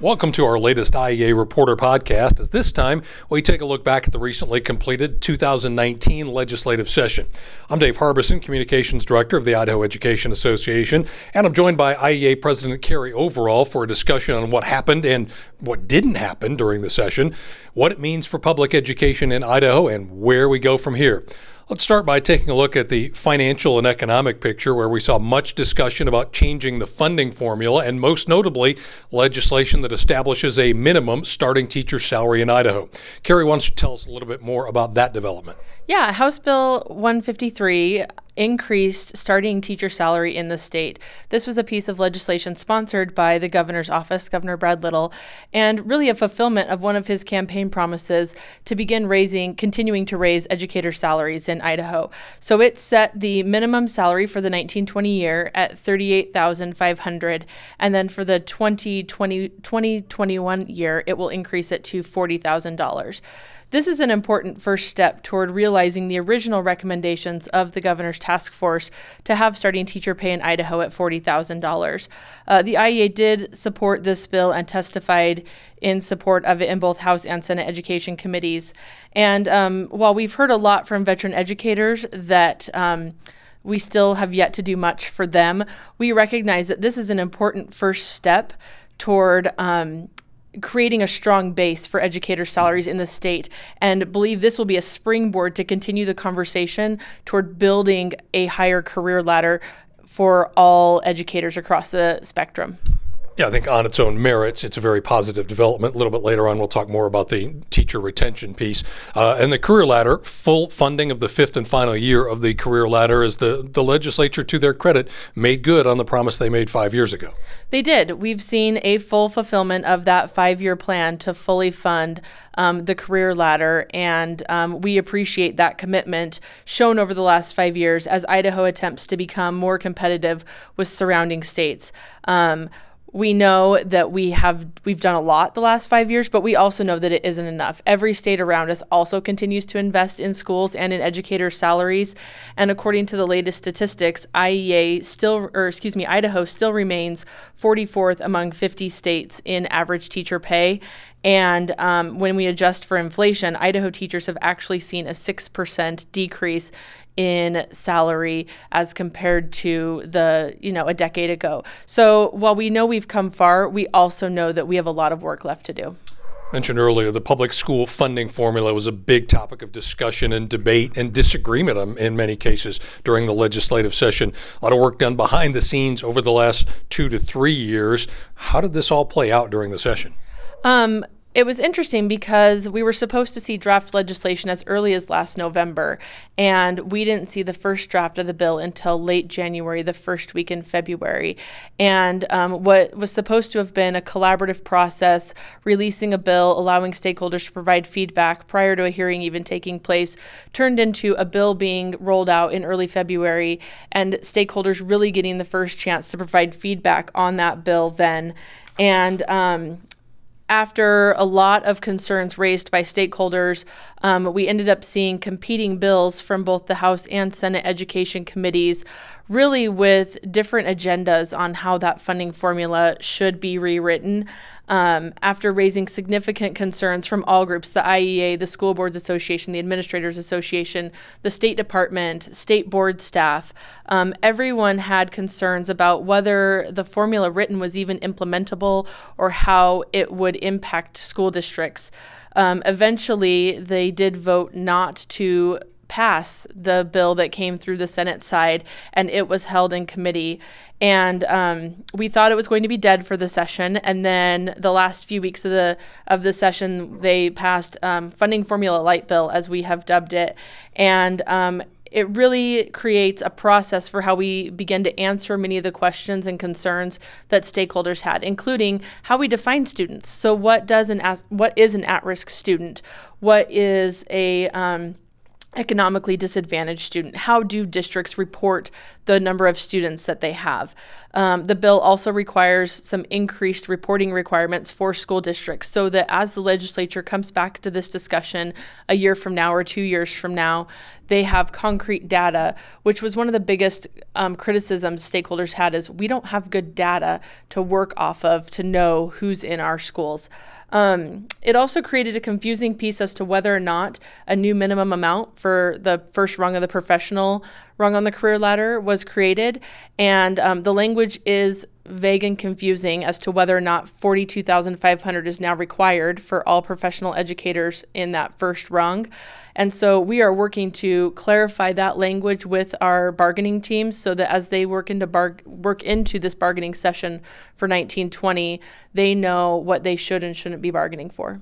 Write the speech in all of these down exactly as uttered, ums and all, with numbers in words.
Welcome to our latest I E A Reporter podcast, as this time we take a look back at the recently completed two thousand nineteen legislative session. I'm Dave Harbison, Communications Director of the Idaho Education Association, and I'm joined by I E A President Carrie Overall for a discussion on what happened and what didn't happen during the session, what it means for public education in Idaho, and where we go from here. Let's start by taking a look at the financial and economic picture, where we saw much discussion about changing the funding formula and, most notably, legislation that establishes a minimum starting teacher salary in Idaho. Carrie, why don't you tell us a little bit more about that development? Yeah, House Bill one fifty-three increased starting teacher salary in the state. This was a piece of legislation sponsored by the governor's office, Governor Brad Little, and really a fulfillment of one of his campaign promises to begin raising, continuing to raise educator salaries in Idaho. So it set the minimum salary for the nineteen twenty year at thirty-eight thousand five hundred dollars, and then for the twenty twenty, twenty twenty-one year, it will increase it to forty thousand dollars. This is an important first step toward realizing the original recommendations of the governor's task force to have starting teacher pay in Idaho at forty thousand dollars. Uh, the I E A did support this bill and testified in support of it in both House and Senate Education Committees. And um, while we've heard a lot from veteran educators that um, we still have yet to do much for them, we recognize that this is an important first step toward um, creating a strong base for educator salaries in the state, and believe this will be a springboard to continue the conversation toward building a higher career ladder for all educators across the spectrum. Yeah, I think on its own merits, it's a very positive development. A little bit later on, we'll talk more about the teacher retention piece. Uh, and the career ladder, full funding of the fifth and final year of the career ladder, is the, the legislature, to their credit, made good on the promise they made five years ago. They did. We've seen a full fulfillment of that five-year plan to fully fund um, the career ladder, and um, we appreciate that commitment shown over the last five years as Idaho attempts to become more competitive with surrounding states. Um, We know that we have we've done a lot the last five years, but we also know that it isn't enough. Every state around us also continues to invest in schools and in educator salaries. And according to the latest statistics, I E A still, or excuse me, Idaho still remains forty-fourth among fifty states in average teacher pay. And um, when we adjust for inflation, Idaho teachers have actually seen a six percent decrease in salary as compared to the, you know, a decade ago. So while we know we've come far, we also know that we have a lot of work left to do. Mentioned earlier, the public school funding formula was a big topic of discussion and debate and disagreement in many cases during the legislative session. A lot of work done behind the scenes over the last two to three years. How did this all play out during the session? Um, It was interesting because we were supposed to see draft legislation as early as last November, and we didn't see the first draft of the bill until late January, the first week in February. And um, what was supposed to have been a collaborative process, releasing a bill, allowing stakeholders to provide feedback prior to a hearing even taking place, turned into a bill being rolled out in early February, and stakeholders really getting the first chance to provide feedback on that bill then. And um, After a lot of concerns raised by stakeholders, um, we ended up seeing competing bills from both the House and Senate Education Committees, really with different agendas on how that funding formula should be rewritten. Um, after raising significant concerns from all groups, the I E A, the School Boards Association, the Administrators Association, the State Department, state board staff, um, everyone had concerns about whether the formula written was even implementable or how it would impact school districts. Um, eventually, they did vote not to pass the bill that came through the Senate side, and it was held in committee. And um, we thought it was going to be dead for the session. And then the last few weeks of the of the session, they passed um, funding formula light bill, as we have dubbed it. And um, it really creates a process for how we begin to answer many of the questions and concerns that stakeholders had, including how we define students. So what does an what is an at-risk student? What is a um, economically disadvantaged student? How do districts report the number of students that they have. Um, the bill also requires some increased reporting requirements for school districts so that as the legislature comes back to this discussion a year from now or two years from now, they have concrete data, which was one of the biggest um, criticisms stakeholders had is we don't have good data to work off of to know who's in our schools. Um, it also created a confusing piece as to whether or not a new minimum amount for the first rung of the professional rung on the career ladder was created. And um, the language is vague and confusing as to whether or not forty-two thousand five hundred dollars is now required for all professional educators in that first rung. And so we are working to clarify that language with our bargaining teams so that as they work into bar- work into this bargaining session for nineteen twenty, they know what they should and shouldn't be bargaining for.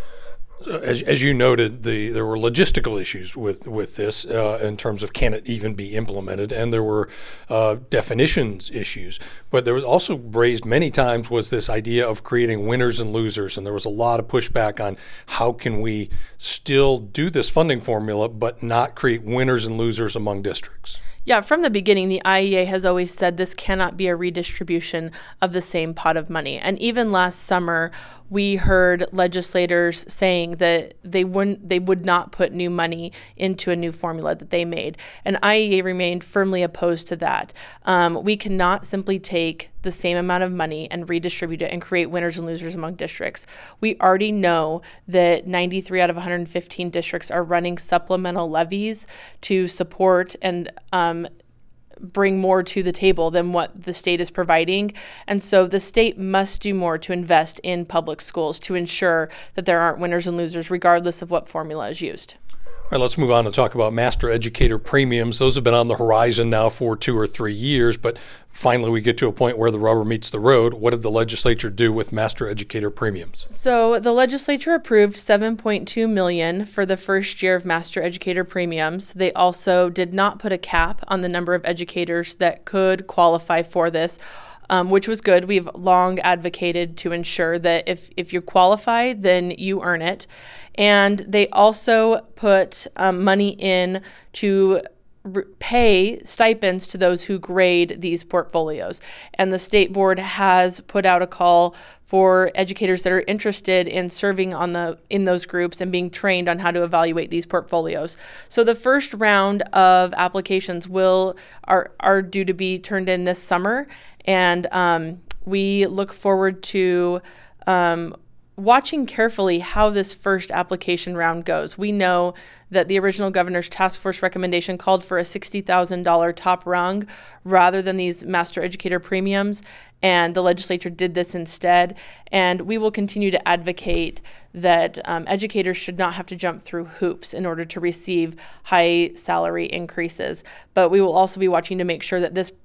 As, as you noted, the there were logistical issues with with this uh, in terms of can it even be implemented, and there were uh, definitions issues. But there was also raised many times was this idea of creating winners and losers, and there was a lot of pushback on how can we still do this funding formula but not create winners and losers among districts. Yeah, from the beginning, the I E A has always said this cannot be a redistribution of the same pot of money. And even last summer, we heard legislators saying that they wouldn't, they would not put new money into a new formula that they made. And I E A remained firmly opposed to that. Um, we cannot simply take the same amount of money and redistribute it and create winners and losers among districts. We already know that ninety-three out of one hundred fifteen districts are running supplemental levies to support and um, bring more to the table than what the state is providing. And so the state must do more to invest in public schools to ensure that there aren't winners and losers regardless of what formula is used. All right, let's move on and talk about master educator premiums. Those have been on the horizon now for two or three years, but finally we get to a point where the rubber meets the road. What did the legislature do with master educator premiums? So the legislature approved seven point two million dollars for the first year of master educator premiums. They also did not put a cap on the number of educators that could qualify for this. Um, which was good. We've long advocated to ensure that if, if you qualify, then you earn it. And they also put um, money in to re- pay stipends to those who grade these portfolios. And the state board has put out a call for educators that are interested in serving on the in those groups and being trained on how to evaluate these portfolios. So the first round of applications will are are due to be turned in this summer. And um, we look forward to um, watching carefully how this first application round goes. We know that the original governor's task force recommendation called for a sixty thousand dollars top rung rather than these master educator premiums, and the legislature did this instead. And we will continue to advocate that um, educators should not have to jump through hoops in order to receive high salary increases. But we will also be watching to make sure that this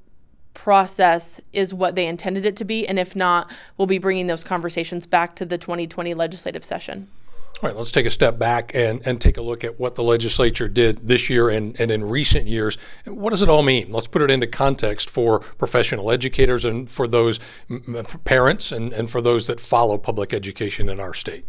process is what they intended it to be, and if not, we'll be bringing those conversations back to the twenty twenty legislative session. All right, let's take a step back and, and take a look at what the legislature did this year and, and in recent years. What does it all mean? Let's put it into context for professional educators and for those m- parents and, and for those that follow public education in our state.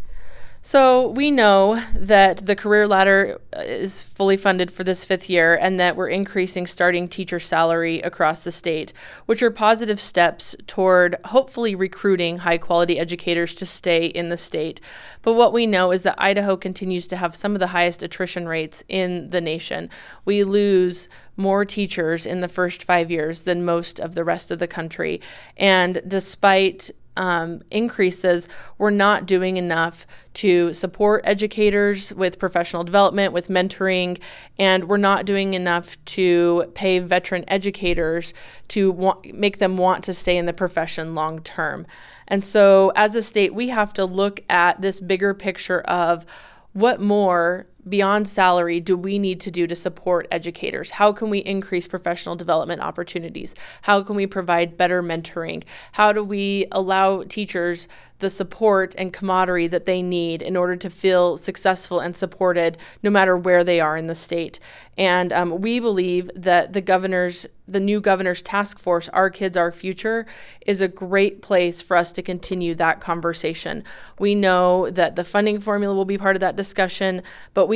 So we know that the career ladder is fully funded for this fifth year and that we're increasing starting teacher salary across the state, which are positive steps toward hopefully recruiting high quality educators to stay in the state. But what we know is that Idaho continues to have some of the highest attrition rates in the nation. We lose more teachers in the first five years than most of the rest of the country. And despite Um, increases, we're not doing enough to support educators with professional development, with mentoring, and we're not doing enough to pay veteran educators to want, make them want to stay in the profession long term. And so as a state, we have to look at this bigger picture of what more beyond salary do we need to do to support educators? How can we increase professional development opportunities? How can we provide better mentoring? How do we allow teachers the support and camaraderie that they need in order to feel successful and supported no matter where they are in the state? And um, we believe that the governor's, the new governor's task force, Our Kids, Our Future, is a great place for us to continue that conversation. We know that the funding formula will be part of that discussion, but we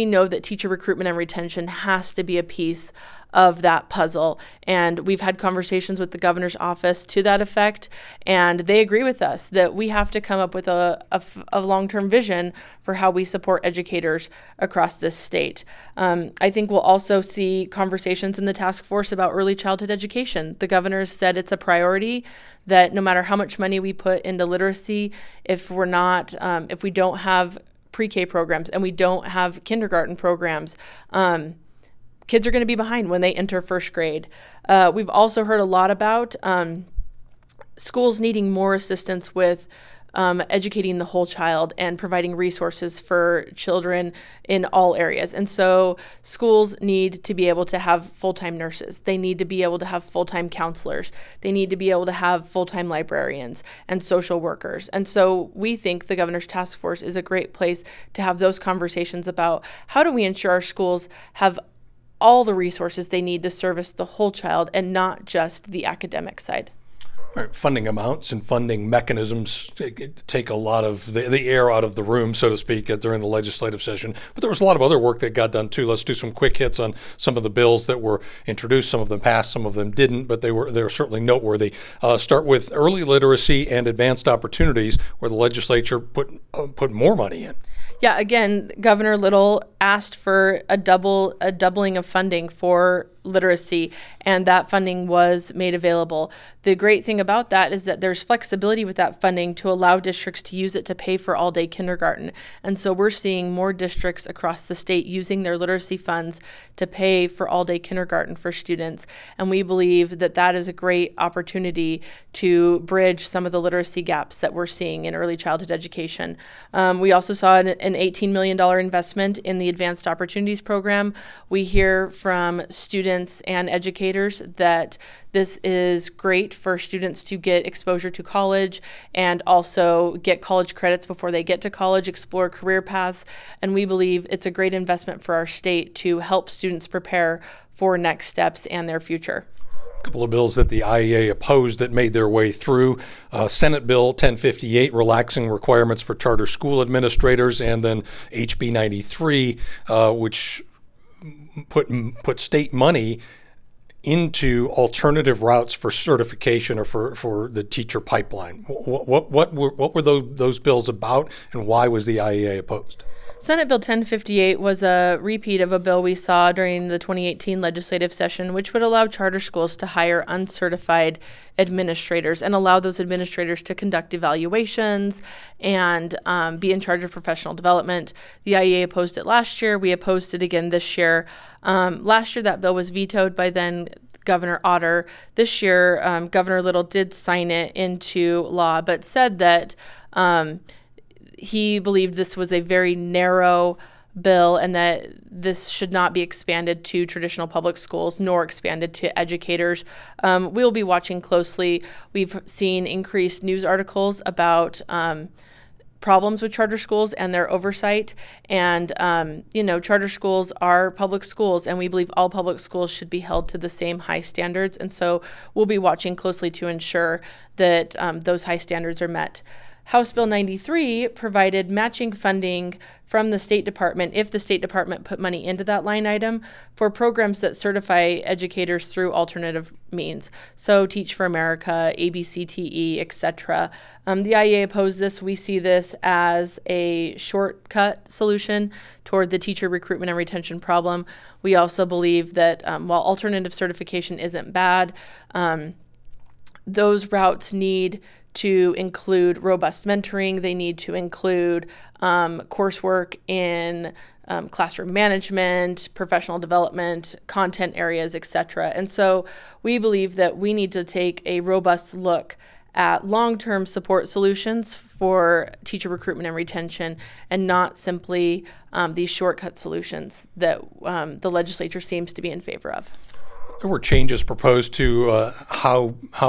we know that teacher recruitment and retention has to be a piece of that puzzle. And we've had conversations with the governor's office to that effect, and they agree with us that we have to come up with a, a, a long-term vision for how we support educators across this state. Um, I think we'll also see conversations in the task force about early childhood education. The governor has said it's a priority, that no matter how much money we put into literacy, if we're not, um, if we don't have pre-K programs and we don't have kindergarten programs, um, kids are going to be behind when they enter first grade. Uh, we've also heard a lot about um, schools needing more assistance with um, educating the whole child and providing resources for children in all areas. And so schools need to be able to have full-time nurses. They need to be able to have full-time counselors. They need to be able to have full-time librarians and social workers. And so we think the governor's task force is a great place to have those conversations about how do we ensure our schools have all the resources they need to service the whole child and not just the academic side. Right. Funding amounts and funding mechanisms take a lot of the, the air out of the room, so to speak, during the legislative session. But there was a lot of other work that got done too. Let's do some quick hits on some of the bills that were introduced. Some of them passed, some of them didn't, but they were they were certainly noteworthy. Uh, start with early literacy and advanced opportunities, where the legislature put uh, put more money in. Yeah, again, Governor Little asked for a double a doubling of funding for literacy, and that funding was made available. The great thing about that is that there's flexibility with that funding to allow districts to use it to pay for all-day kindergarten. And so we're seeing more districts across the state using their literacy funds to pay for all-day kindergarten for students. And we believe that that is a great opportunity to bridge some of the literacy gaps that we're seeing in early childhood education. Um, we also saw an, an eighteen million dollars investment in the Advanced Opportunities Program. We hear from students and educators that this is great for students to get exposure to college and also get college credits before they get to college, explore career paths, and we believe it's a great investment for our state to help students prepare for next steps and their future. A couple of bills that the I E A opposed that made their way through. Uh, Senate Bill ten fifty-eight, relaxing requirements for charter school administrators, and then H B ninety-three, uh, which put put state money into alternative routes for certification or for, for the teacher pipeline. What what what were, what were those those bills about, and why was the I E A opposed? Senate Bill ten fifty-eight was a repeat of a bill we saw during the twenty eighteen legislative session, which would allow charter schools to hire uncertified administrators and allow those administrators to conduct evaluations and um, be in charge of professional development. The I E A opposed it last year. We opposed it again this year. Um, last year, that bill was vetoed by then Governor Otter. This year, um, Governor Little did sign it into law, but said that um, he believed this was a very narrow bill and that this should not be expanded to traditional public schools nor expanded to educators. Um, we'll be watching closely. We've seen increased news articles about um, problems with charter schools and their oversight. And, um, you know, charter schools are public schools, and we believe all public schools should be held to the same high standards. And so we'll be watching closely to ensure that um, those high standards are met. House Bill ninety-three provided matching funding from the State Department, if the State Department put money into that line item, for programs that certify educators through alternative means. So Teach for America, A B C T E, et cetera. Um, the I E A opposed this. We see this as a shortcut solution toward the teacher recruitment and retention problem. We also believe that um, while alternative certification isn't bad, um, those routes need to include robust mentoring. They need to include um, coursework in um, classroom management, professional development, content areas, et cetera. And so we believe that we need to take a robust look at long-term support solutions for teacher recruitment and retention, and not simply um, these shortcut solutions that um, the legislature seems to be in favor of. There were changes proposed to uh, how how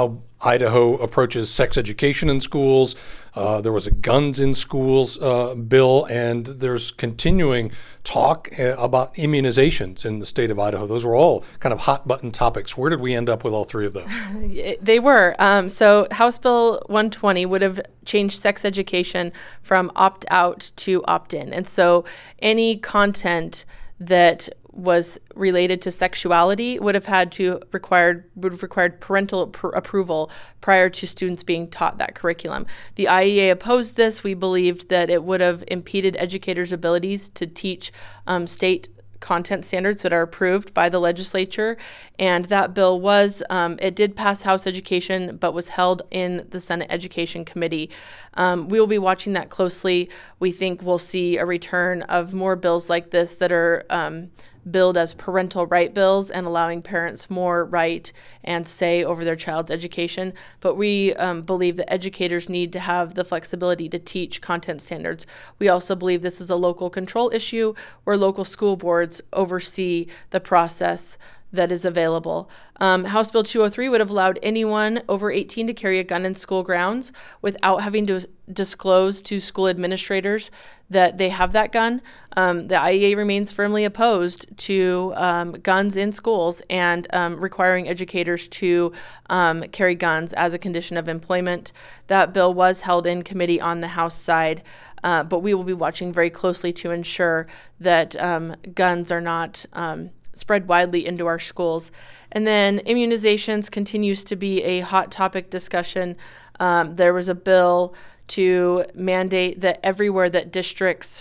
Idaho approaches sex education in schools. Uh, there was a guns in schools uh, bill, and there's continuing talk uh, about immunizations in the state of Idaho. Those were all kind of hot button topics. Where did we end up with all three of those? They were. Um, so House Bill one twenty would have changed sex education from opt out to opt in. And so any content that was related to sexuality would have had to required would have required parental pr- approval prior to students being taught that curriculum. The I E A opposed this. We believed that it would have impeded educators' abilities to teach um, state content standards that are approved by the legislature, and that bill was, um, it did pass House Education, but was held in the Senate Education Committee. Um, we will be watching that closely. We think we'll see a return of more bills like this that are um, billed as parental right bills and allowing parents more right and say over their child's education. But we um, believe that educators need to have the flexibility to teach content standards. We also believe this is a local control issue where local school boards oversee the process that is available. Um, House Bill two oh three would have allowed anyone over eighteen to carry a gun in school grounds without having to disclose to school administrators that they have that gun. Um, the I E A remains firmly opposed to um, guns in schools and um, requiring educators to um, carry guns as a condition of employment. That bill was held in committee on the House side, uh, but we will be watching very closely to ensure that um, guns are not um, spread widely into our schools. And then immunizations continues to be a hot topic discussion. Um, there was a bill to mandate that everywhere that districts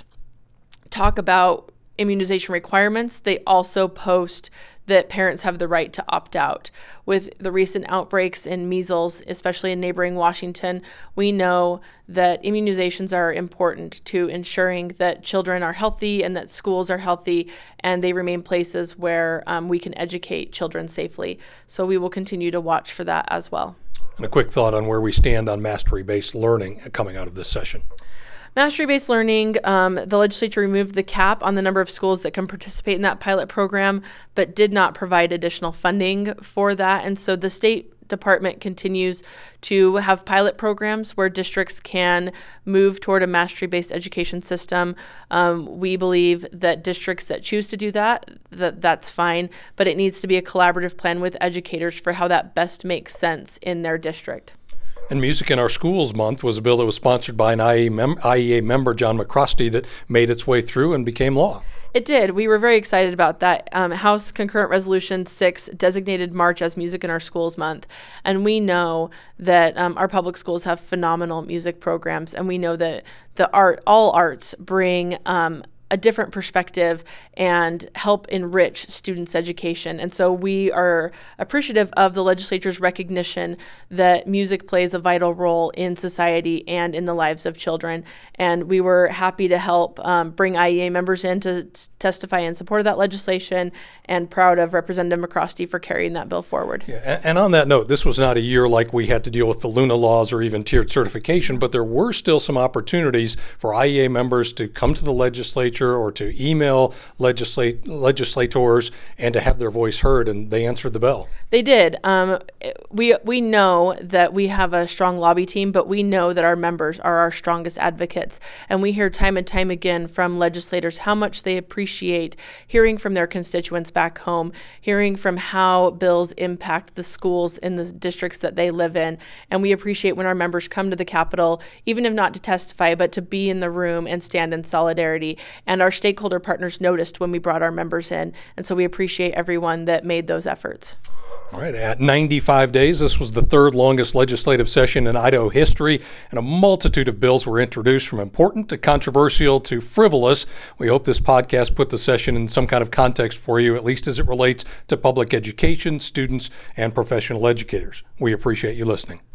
talk about immunization requirements, they also post that parents have the right to opt out. With the recent outbreaks in measles, especially in neighboring Washington, we know that immunizations are important to ensuring that children are healthy and that schools are healthy, and they remain places where um, we can educate children safely. So we will continue to watch for that as well. And a quick thought on where we stand on mastery-based learning coming out of this session. Mastery-based learning, um, the legislature removed the cap on the number of schools that can participate in that pilot program, but did not provide additional funding for that. And so the state department continues to have pilot programs where districts can move toward a mastery-based education system. Um, we believe that districts that choose to do that, that that's fine, but it needs to be a collaborative plan with educators for how that best makes sense in their district. And Music in Our Schools Month was a bill that was sponsored by an I E A member, John McCrosty, that made its way through and became law. It did. We were very excited about that. Um, House Concurrent Resolution six designated March as Music in Our Schools Month. And we know that um, our public schools have phenomenal music programs. And we know that the art, all arts bring um, a different perspective and help enrich students' education. And so we are appreciative of the legislature's recognition that music plays a vital role in society and in the lives of children. And we were happy to help um, bring I E A members in to t- testify in support of that legislation, and proud of Representative McCrosty for carrying that bill forward. Yeah, and on that note, this was not a year like we had to deal with the Luna laws or even tiered certification, but there were still some opportunities for I E A members to come to the legislature or to email legislate legislators and to have their voice heard, and they answered the bell. They did. Um, we we know that we have a strong lobby team, but we know that our members are our strongest advocates, and we hear time and time again from legislators how much they appreciate hearing from their constituents back home, hearing from how bills impact the schools in the districts that they live in. And we appreciate when our members come to the Capitol, even if not to testify, but to be in the room and stand in solidarity. And our stakeholder partners noticed when we brought our members in. And so we appreciate everyone that made those efforts. All right, at ninety-five days, this was the third longest legislative session in Idaho history, and a multitude of bills were introduced, from important to controversial to frivolous. We hope this podcast put the session in some kind of context for you, at least as it relates to public education, students, and professional educators. We appreciate you listening.